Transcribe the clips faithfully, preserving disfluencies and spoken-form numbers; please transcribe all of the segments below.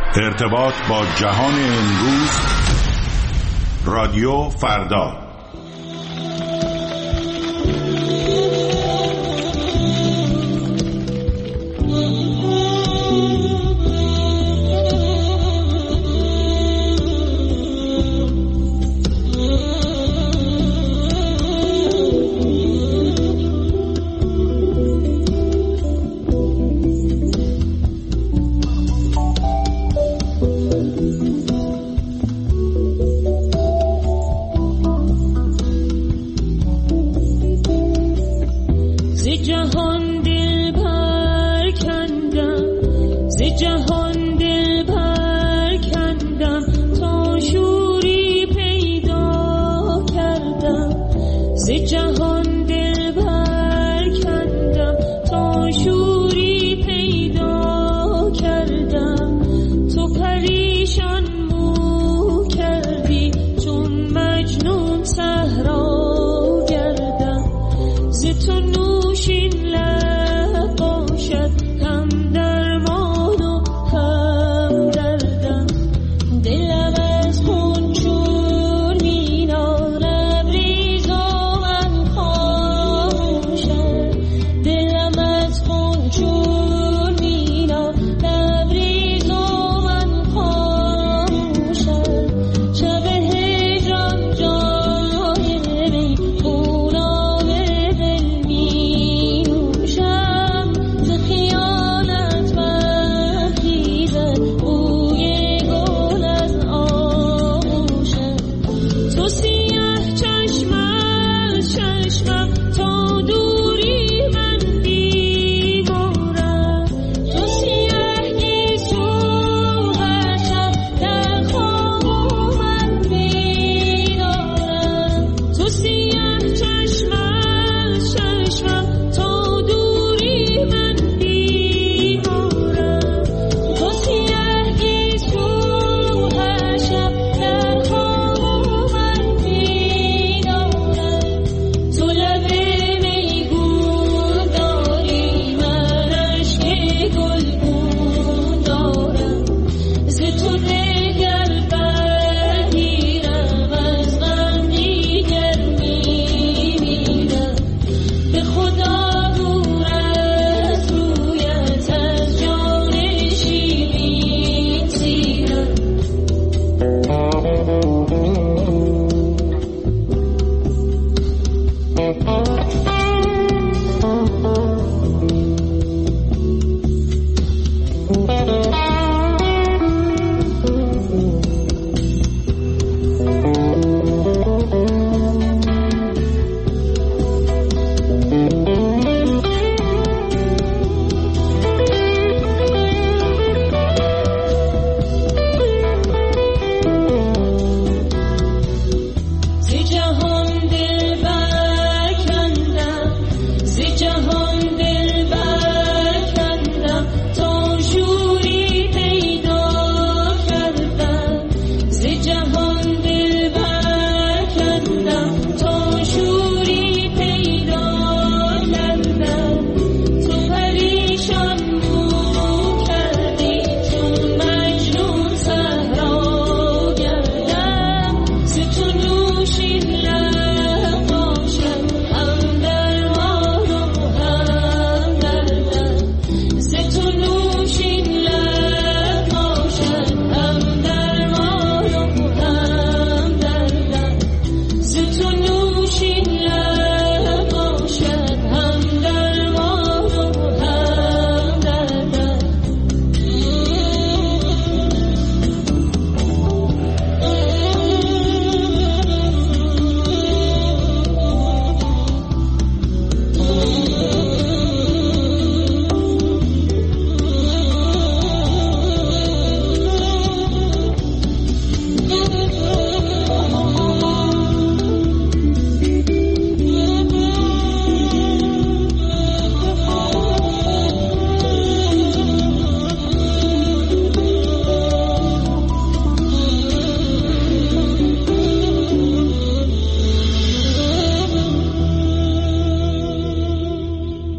ارتباط با جهان امروز، رادیو فردا.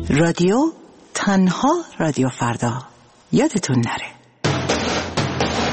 رادیو تنها رادیو فردا، یادتون نره.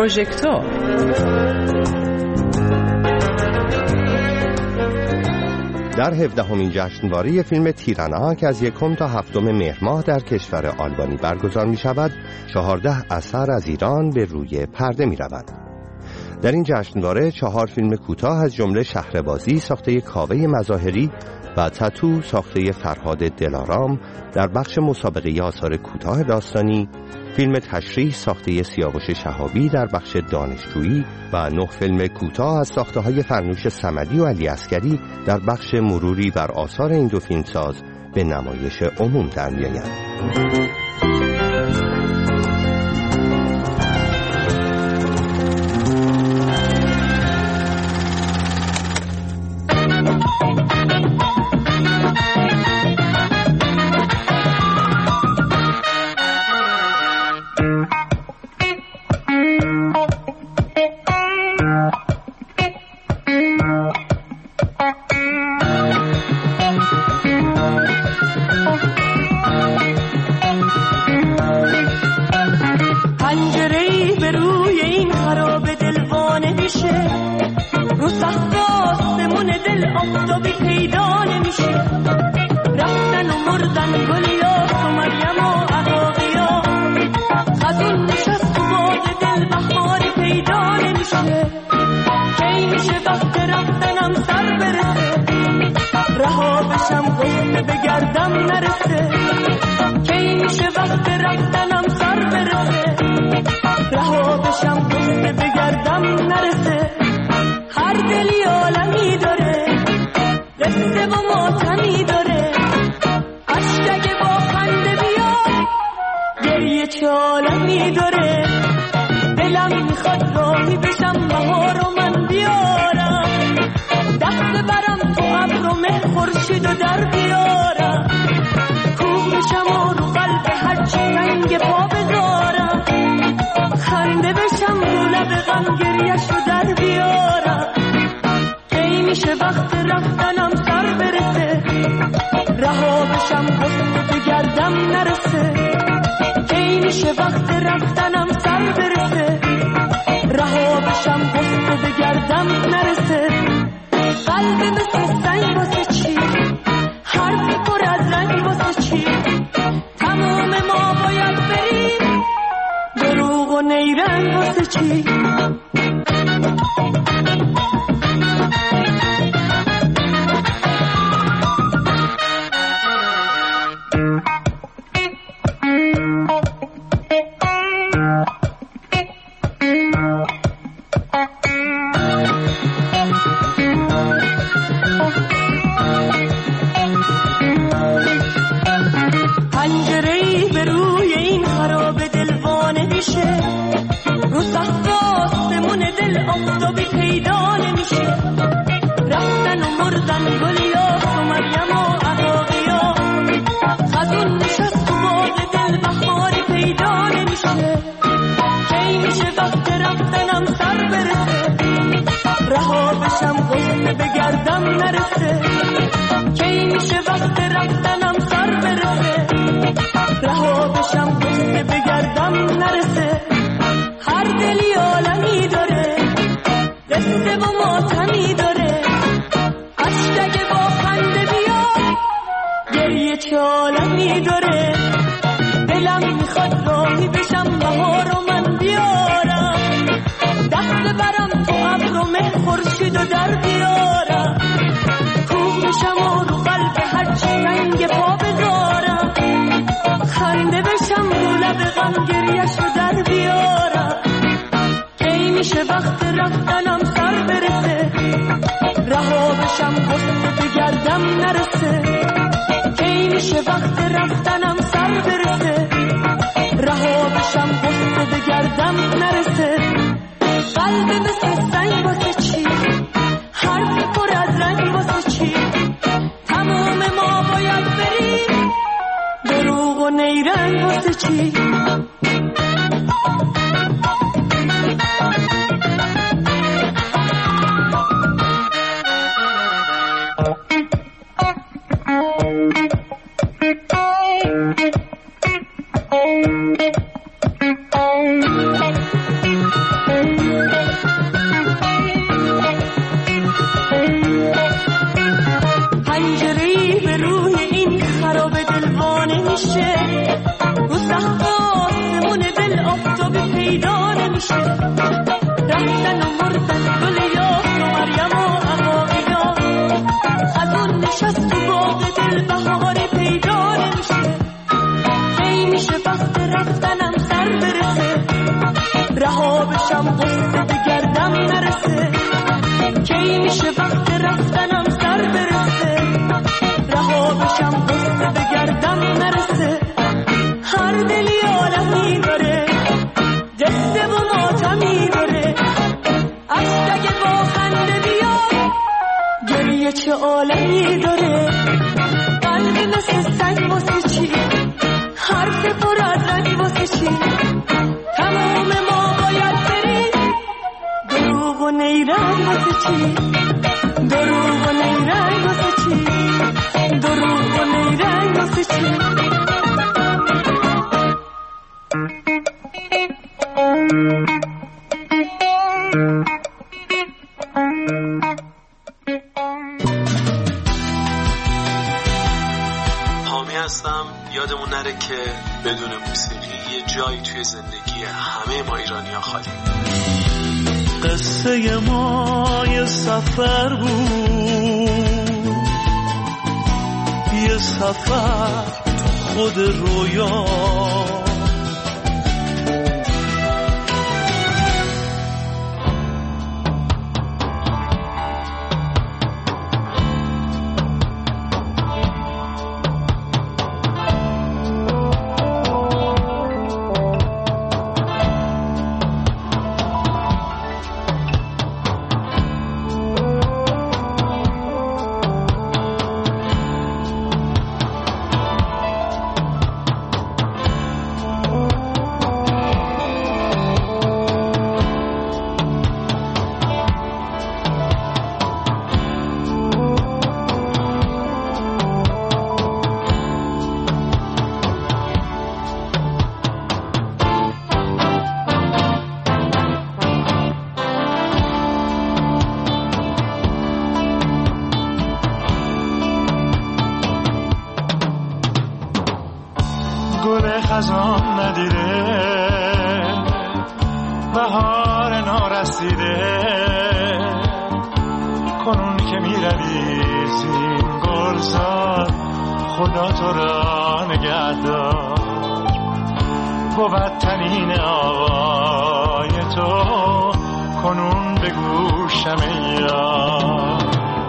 پروژکتور. در هفدهمین جشنواره فیلم تیرانا که از یکم تا هفتم مهر ماه در کشور آلبانی برگزار می شود، چهارده اثر از ایران به روی پرده می روند. در این جشنواره چهار فیلم کوتاه از جمله شهربازی ساخته کاوه مظاهری و تتو ساخته فرهاد دلارام در بخش مسابقه آثار کوتاه داستانی، فیلم تشریح ساخته سیاوش شهابی در بخش دانشجویی و نه فیلم کوتاه از ساخته‌های فرنوش صمدی و علی عسگری در بخش مروری بر آثار این دو فیلمساز به نمایش عموم در می‌آیند. چه عالمی داره، قلب مثل سنگ واسه چی، حرف پر از رنگ واسه چی، تمام ما باید بریم دروغ و نیرنگ واسه چی، دروغ و نیرنگ واسه چی، دروغ و نیرنگ واسه چی. حامی هستم. یادمون نره که بدون موسیقی یه جایی توی زندگی همه ما ایرانی‌ها خالی. قصه ما یه سفر بود، یه سفر خود رویا، گل خزان ندیده، بهار نارسیده، کنون که می روی زین گلزار، خدا تو را نگه دار. بود تنین آوای تو کنون به گوشم یار.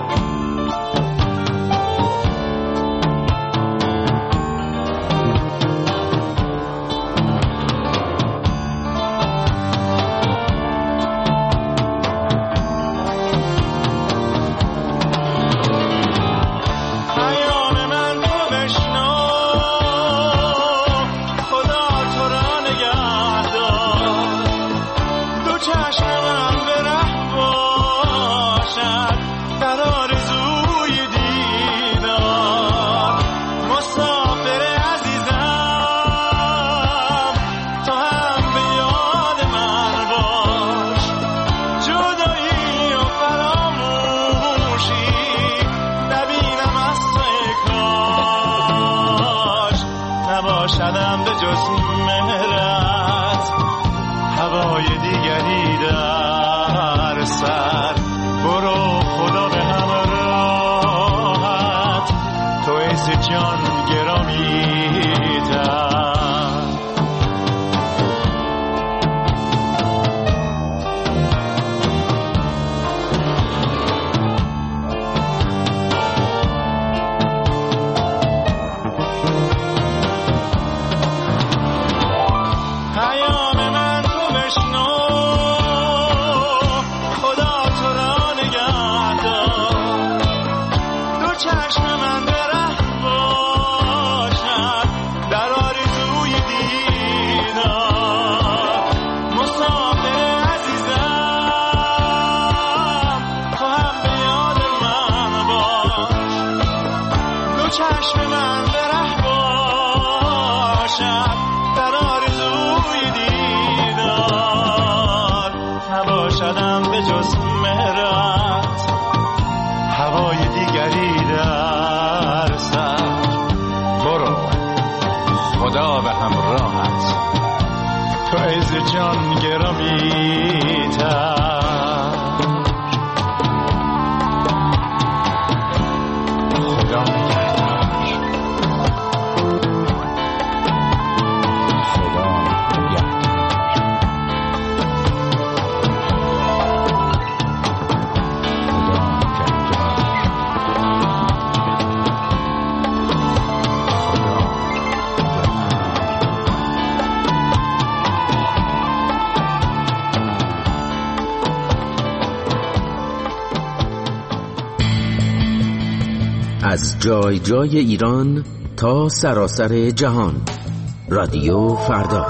نباشدم به جز مهرت هوای دیگری در سر. برو خدا به همراهت، تو عز جان گرامی تر. نباشدم به جز مهرت هوای دیگری در سر. برو خدا به همراهت، تو عز جان گرامی تر. خدا از جای جای ایران تا سراسر جهان. رادیو فردا.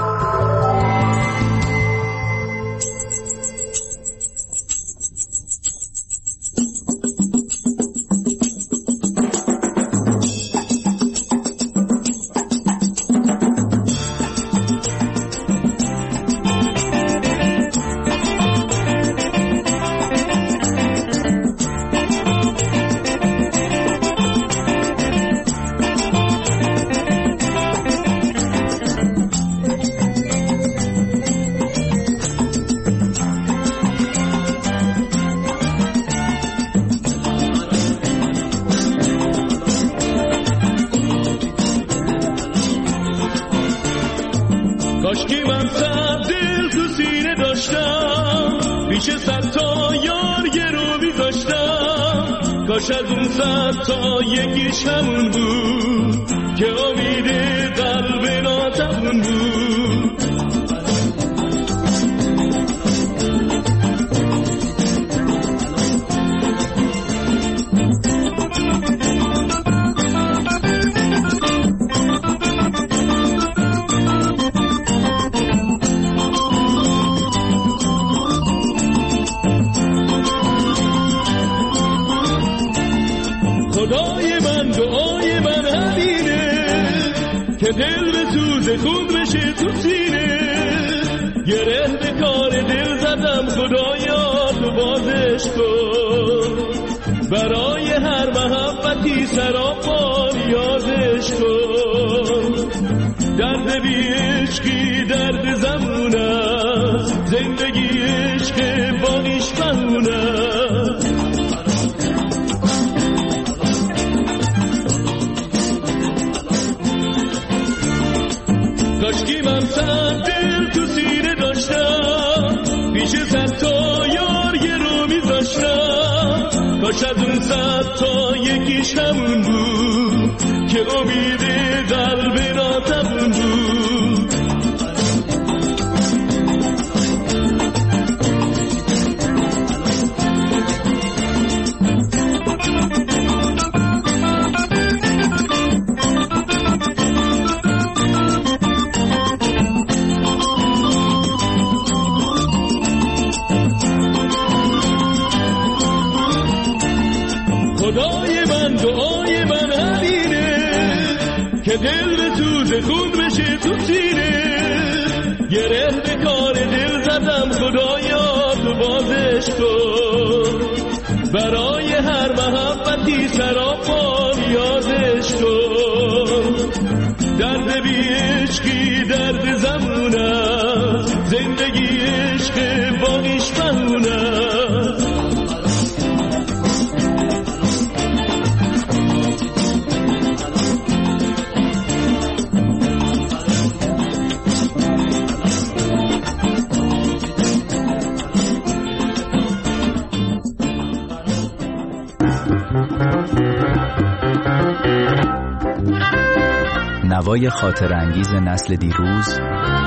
کاشکی من صد دل تو سینه داشتم، پیش صد تا یار گرو بی‌ذاشتم. کاش از اون صد تا یکیش همون بود که امید قلب ناتمون بود. خدای من دعای من همینه که دل به سوز خود بشه تو سینه. گره به کار دل زدم خدایا تو بازش کن، برای هر محبتی سراپا یادش کن. درد بی عشقی درد زمونه، زندگی عشق باقیش بمونه. کاشکی من صد دل تو سینه داشتم، پیش صد تا یار گرو می‌ذاشتم. کاش از اون صد تا یکیش همون بود که امید قلب ناتمون بود. خدای من دعای من همینه که دل به سوز خون بشه تو سینه. گره به کار دل زدم خدایا تو بازش کن، برای هر محبتی سراپا یادش کن. درد بی عشقی درد زمونه، زندگی عشق باقیش بمونه. نوای خاطر انگیز نسل دیروز،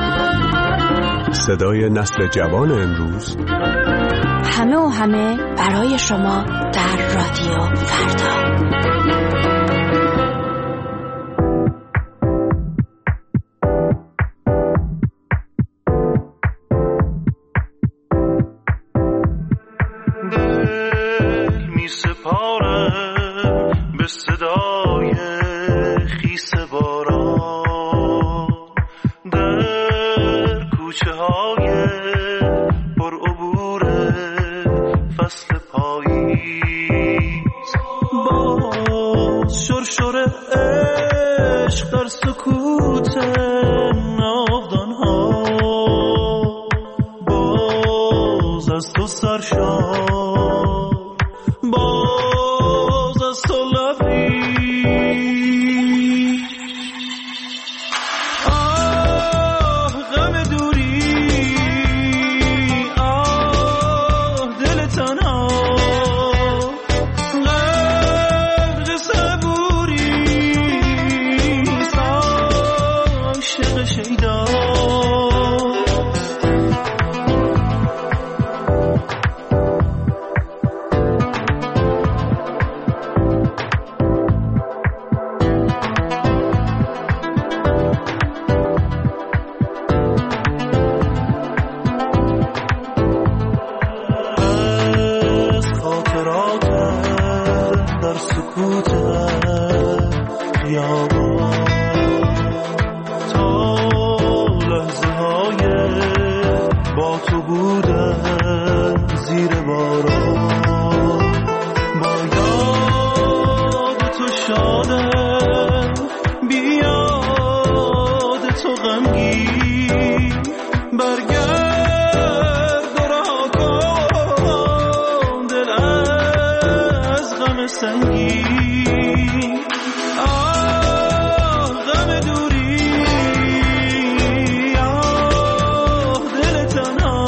صدای نسل جوان امروز، همه و همه برای شما در رادیو فردا. فصل پاییز با در سکوت خیابان تا لحظه های با تو بودن زیر باران با یاد تو شادم بیاد تو غمگین برگرد و رها کن دل از غم سنگین آه غم دوری آه دل تنها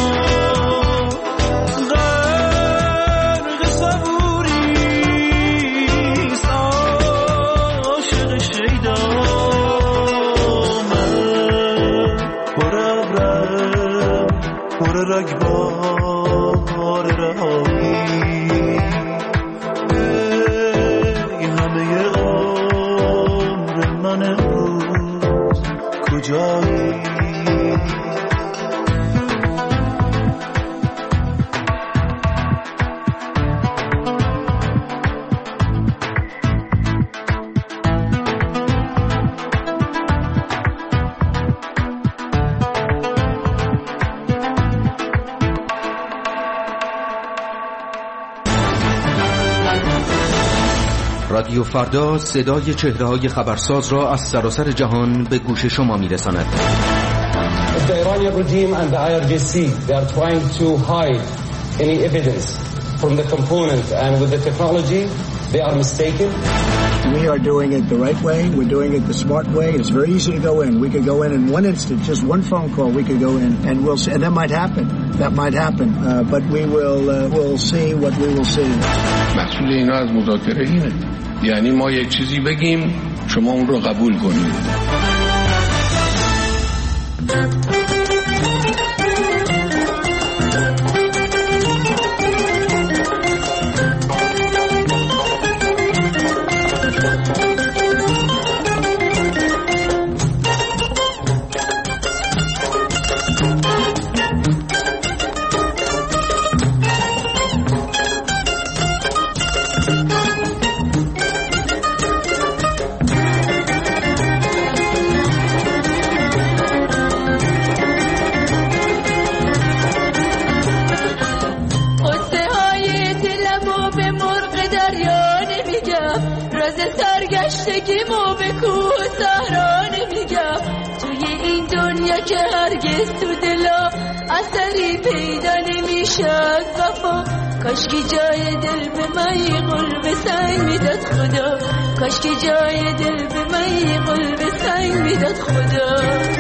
غرق صبوریست عاشق شیدا پر رگبار رهایی ای همه عمر من امروز کجایی رادیو فردا صدای چهره‌های خبرساز را از سراسر جهان به گوش شما می‌رساند. The Iranian regime and the I R G C, they are trying to hide any evidence from the component, and with the technology, they are mistaken. We are doing it the right way. We're doing it the smart way. It's very easy to go in. We could go in in one instant, just one phone call. We could go in, and we'll see. And that might happen. That might happen. Uh, but we will uh, we'll see what we will see. مسئول اینا از مذاکره اینه. یعنی ما یک چیزی بگیم شما اون رو قبول کنید. سرگشتگیمو به کوه صحرا نمیگم توی این دنیا که هرگز تو دلا اثری پیدا نمیشه از وفا کاشکی جای دل به من یه قلب سنگ میداد خدا کاشکی جای دل به من یه قلب سنگ میداد خدا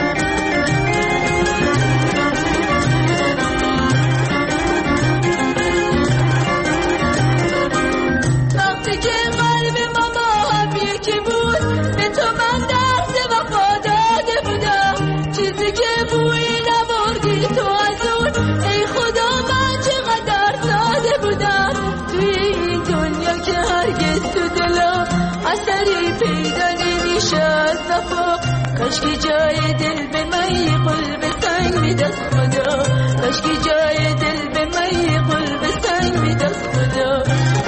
وقتی که قلب ماما هم یکی بود به تو من درس وفا داده بودم چیزی که بوی نبردی تو از اون ای خدا من چقدر ساده بودم توی این دنیا که هرگز تو دلم اثری پیدا نمیشه از وفا کاشکی جای دل به من یه قلب سنگ میداد خدا کاشکی جای دل به من یه قلب سنگ میداد خدا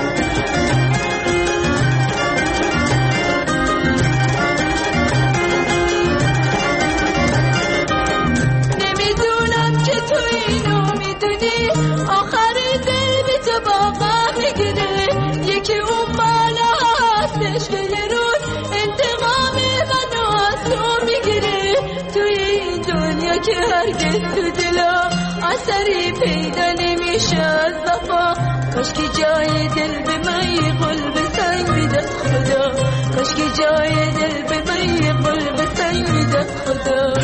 که هرگز تو دلم اثری پیدا نمیشه از وفا کاشکی جای دل به من یه قلب سنگ میداد خدا کاشکی جای دل به من یه قلب سنگ میداد خدا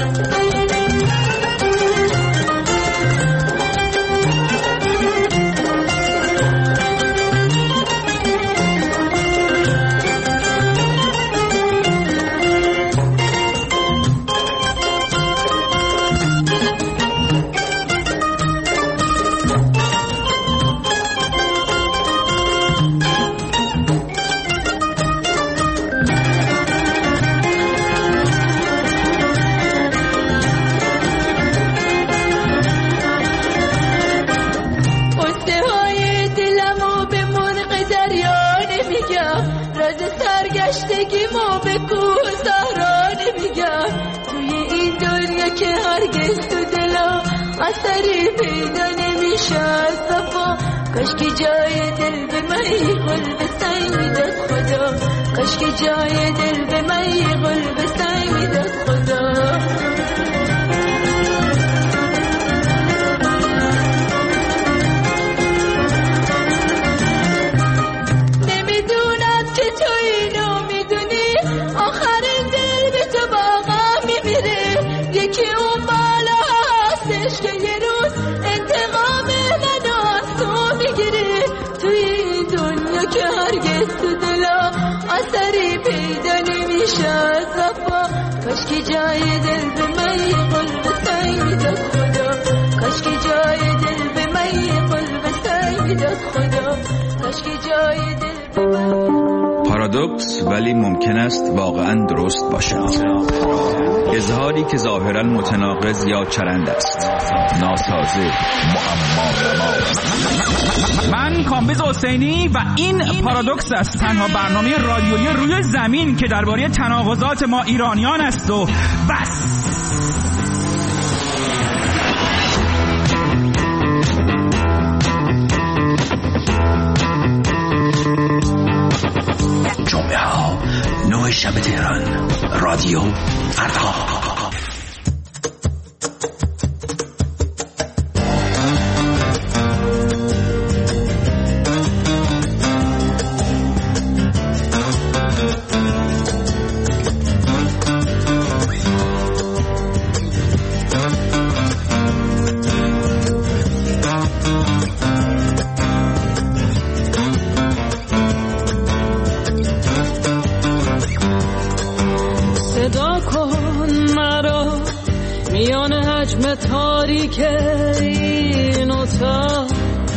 گشتگی ما به کوه صحرا نمیگم توی این دنیا که هرگز تو دلا اثری پیدا نمیشه از صفا کاشکی جای دل به من یه قلب سنگ میداد خدا کاشکی جای دل به من یه قلب سنگ میداد خدا اثری پیدا نمیشه از صفا کاشکی جای دل به من یه قلب سنگ میداد خدا کاشکی جای دل به من یه قلب سنگ میداد خدا کاشکی جای دل به من. پارادوکس ولی ممکن است واقعا درست باشد. اظهاری که ظاهرا متناقض یا چرند است. ناسازه، معما. من کامبیز حسینی و این پارادوکس است، تنها برنامه رادیویی روی زمین که درباره تناقضات ما ایرانیان است و بس. جمعه ها نه شب تهران، رادیو فردا. تاریک این اتاق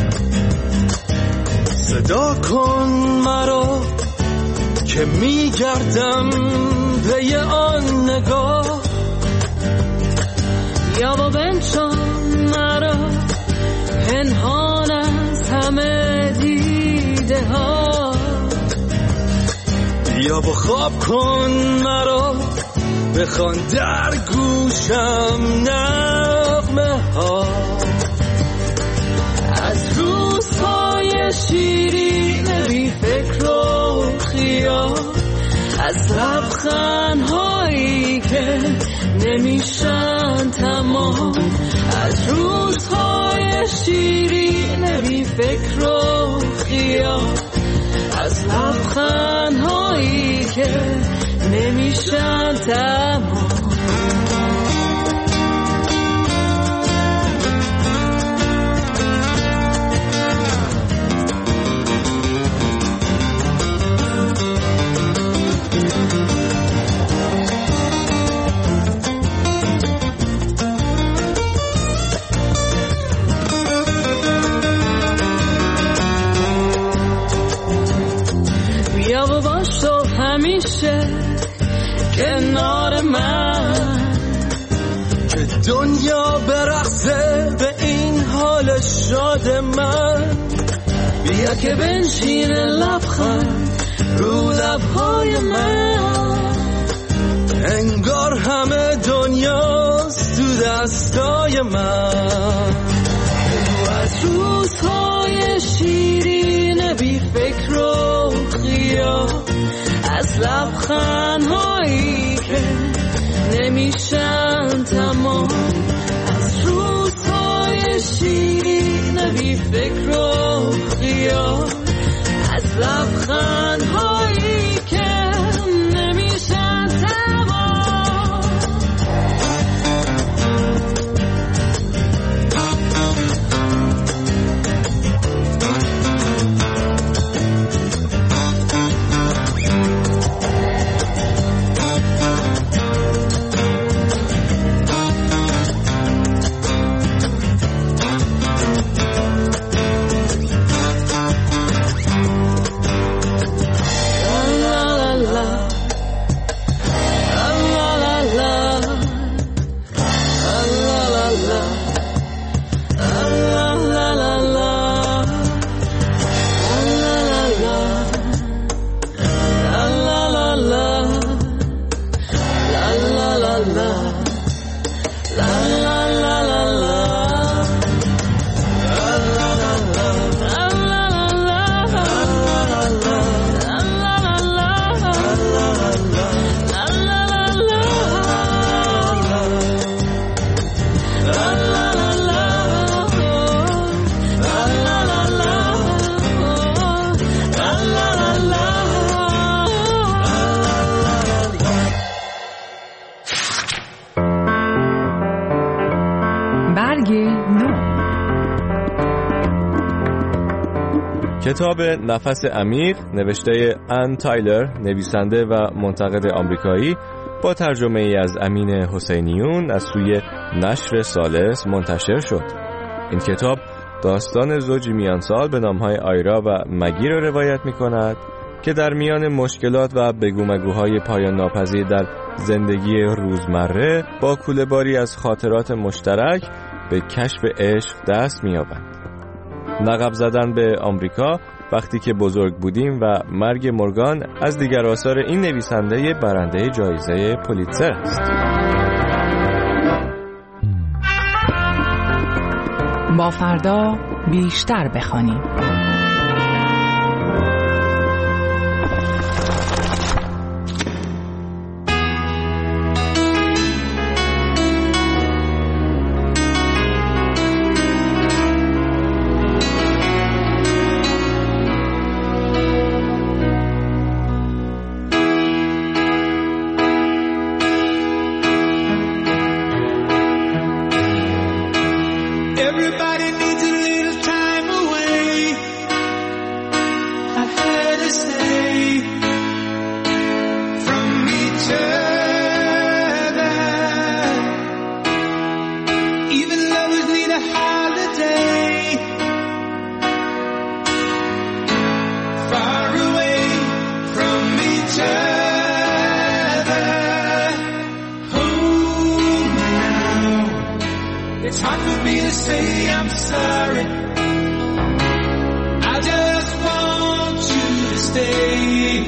صدا کن مرا که میگردم پی آن نگاه یا با بنشان مرا پنهان از همه دیده ها یا با خواب کن مرا بخوان در گوشم نغمه ها از روزهای شیرین بی فکر و خیال از لبخندهایی که نمیشن تمام از روزهای شیرین بی فکر و خیال از لبخندهایی که نمیشن تمام بیا و باش و همیشه کنار من که دنیا برقصه به این حال شاد من بیا که بنشین لبخند رو لبهای من انگار همه دنیاست تو دستای من تو از روزهای شیرین بی فکر و خیال از لبخندهایی که نمیشن تمام از روزهای شیرین بی فکر و خیال از لبخندهایی که نمیشن تمام کتاب نفس عمیق نوشته ان تایلر، نویسنده و منتقد آمریکایی، با ترجمه ای از امین حسینیون از سوی نشر سالس منتشر شد. این کتاب داستان زوجی میانسال به نامهای آیرا و مگی را روایت می کند که در میان مشکلات و بگومگوهای پایان ناپذیر در زندگی روزمره با کوله‌باری از خاطرات مشترک به کشف عشق دست می‌یابند. لقب زدن به آمریکا وقتی که بزرگ بودیم و مرگ مورگان از دیگر آثار این نویسنده برنده جایزه پولیتزر است. با فردا بیشتر بخوانیم. It's hard for me to say I'm sorry. I just want you to stay.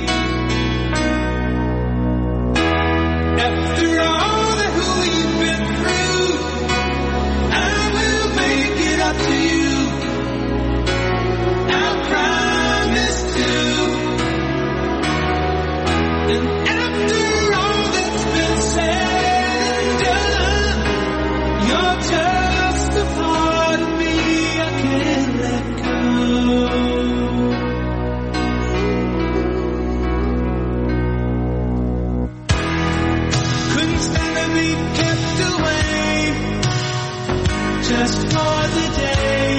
After all that who you've been through, I will make it up to you. I promise to. And after all that's been said and done, you're just a part of me I can't let go. Couldn't stand to be kept away just for the day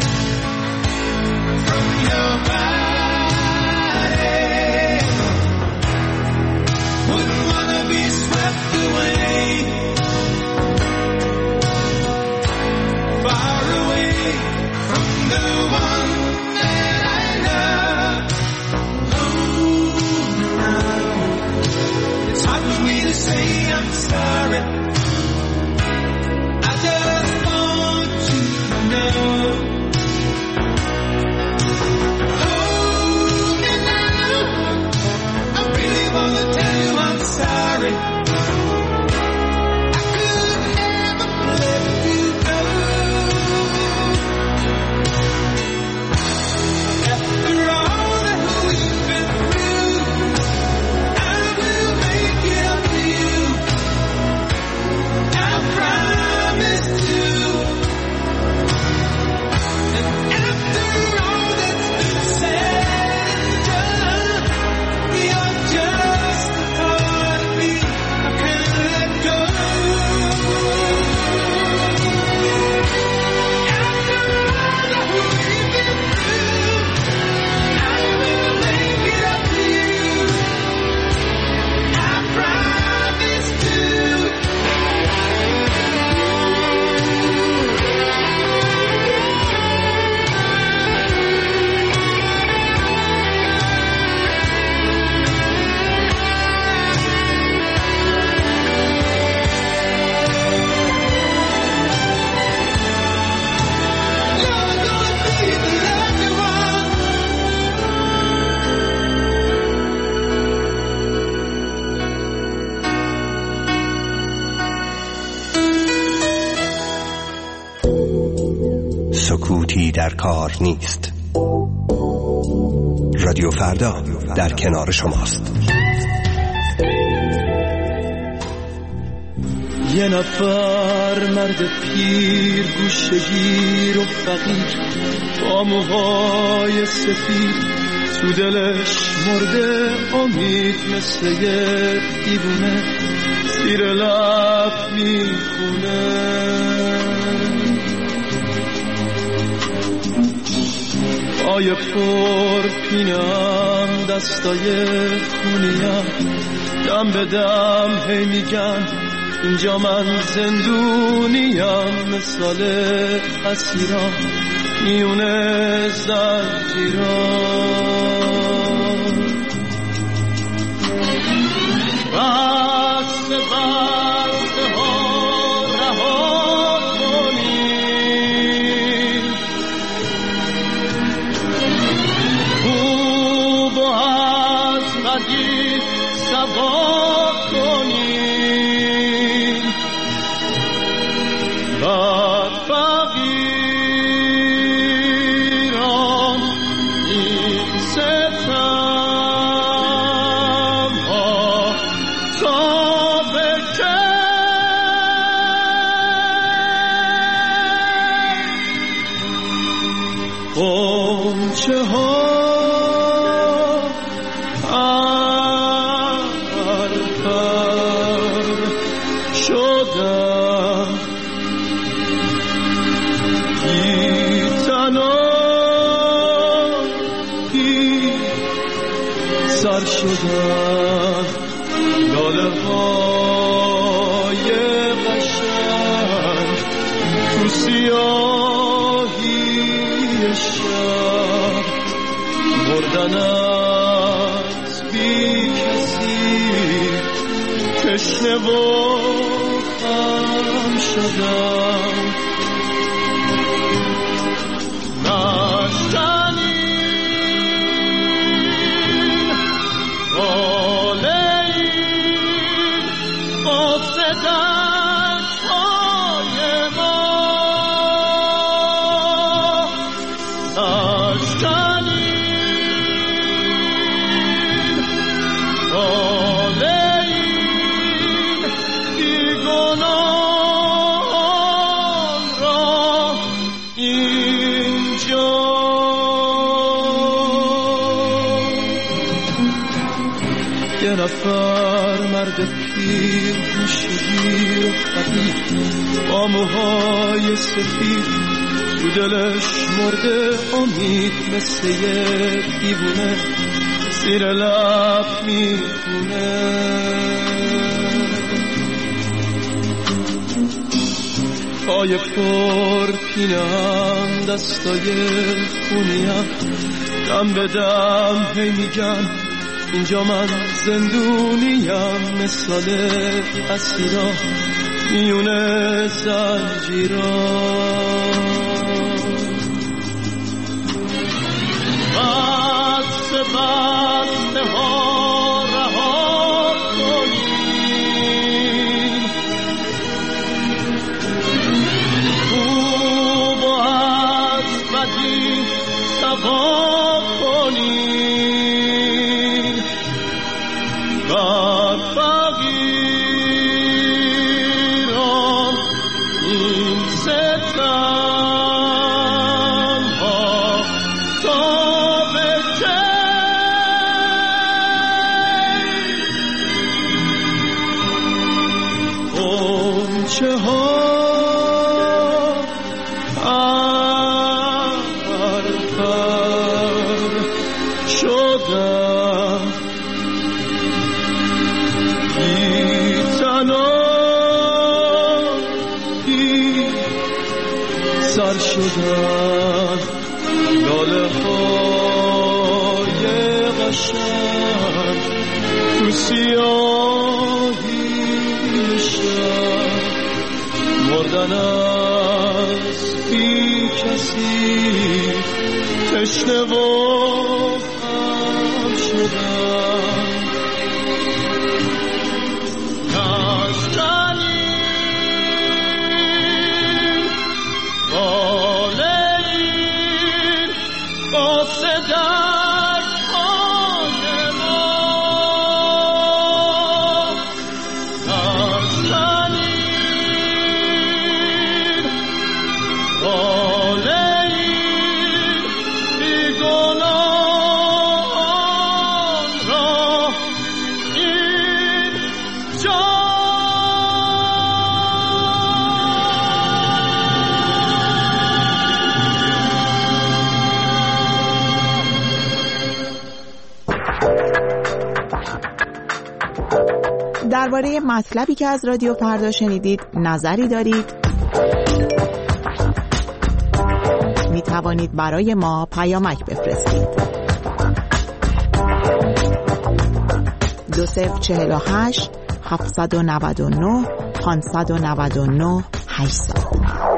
from your body. Wouldn't wanna be swept away, far away from the one that I love. Oh, no. It's hard for me to say I'm sorry. I just want you to know. Hold me now. I really wanna tell you I'm sorry. I could never let you go. After all that who you've been through, I will make it up to you. I promise to. And after all that's been said and done, you're just a part of me I can't let go. After all that we've been through, I will make it up to you. I promise to. You're gonna be the lucky one. سکوتی در کار نیست. رادیو فردا در کنار شماست. یه نفر مرد پیر گوشه‌گیر و فقیر با موهای سفید تو دلش مرده امید مثل یه دیوونه زیر لب میخونه. پای پر پینم دستای خونیم دم به دم هی میگن اینجا من زندونیم مثال اسیران میونه زنجیران بسته بسته ها رها کنیم خوب و از غدیر سوا کنیم بد فقیران این ستم ها تا به که غنچه ها سر شدن لاله های قشنگ تو سیاهی شب بردن از بی کسی تشنه و خم شدن نفر مرد پیر گوشگیر و خبیر با موهای سفید تو دلش مرده امید مثل یه دیوونه زیر لب میخونه پای پر پینم دستای خونیم دم به دم هی میگن اینجا من زندونیم مثال اسیرا میونه زنجیران بسته بسته ها رها کنیم خوب و از بدی سوا کنیم بد فقیران این ستم ها تا به کی غنچه ها پرپر شدن سر شدن لاله های قشنگ تو سیاهی شب مردن از بی کسی تشنه و خم شدن درباره مطلبی که از رادیو فردا شنیدید نظری دارید؟ می توانید برای ما پیامک بفرستید. دو صفر چهل و هشت هفتصد و نود و نه پانصد و نود و نه هشتصد.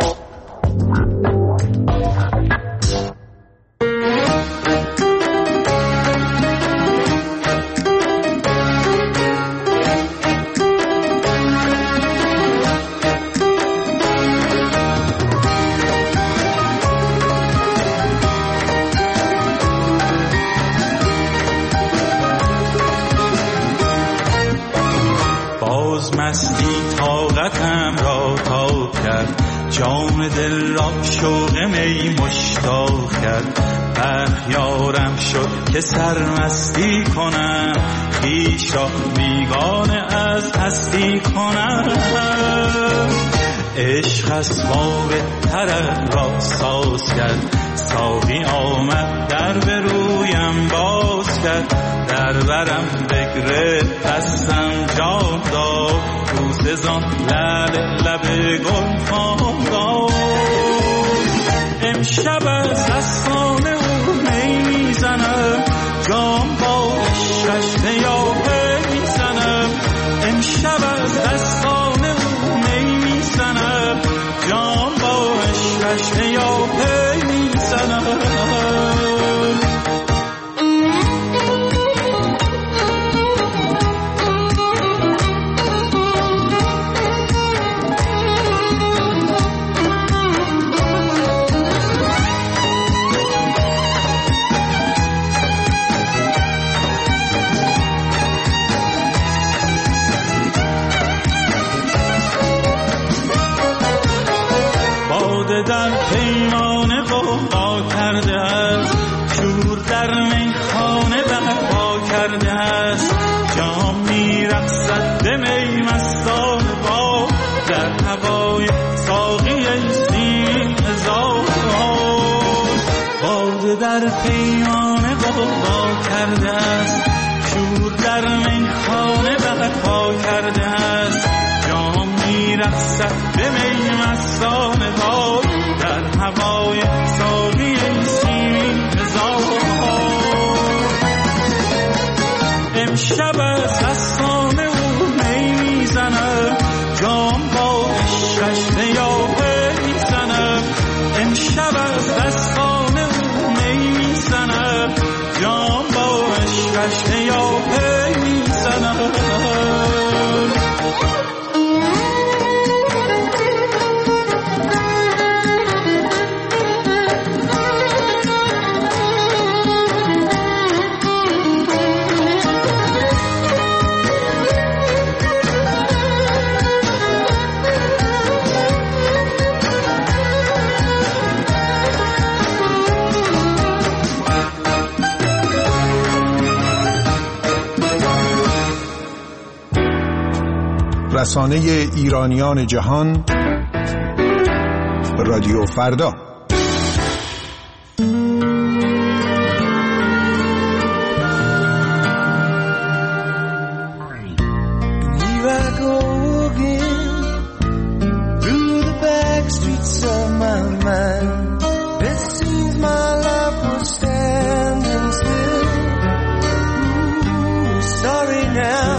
مستی طاقتم را تاب کرد، جام دل را شوق می مشتاق کرد. اخیارم شد که سرمستی کنم، خویش را بیگانه از هستی کنم. عشق اسباب طرب را ساز کرد، ساقی آمد در به رویم باز کرد. در برم بگرفت دستم جام داد، تو سزان لب لب گل خام داد. امشب از دستان او می میزنم، جام با عشقش نیابه میزنم. امشب از دستان او می میزنم، جام با عشقش نیابه میزنم. در پیمان قوقا کرده است، شور در میخانه برپا کرده است. جام میرقصد به می مستان با، در هوای ساقی سیم هزار. باده در پیمان قوقا کرده است، شور در میخانه برپا کرده است. جام میرقصد به می مستان با، در هوای ساقی سیم هزار. امشب از دستان او می میزنم، جام با عشقش نیابه میزنم. امشب از دستان او می میزنم، جام با عشقش نیابه میزنم. رسانه ایرانیان جهان، رادیو فردا. Now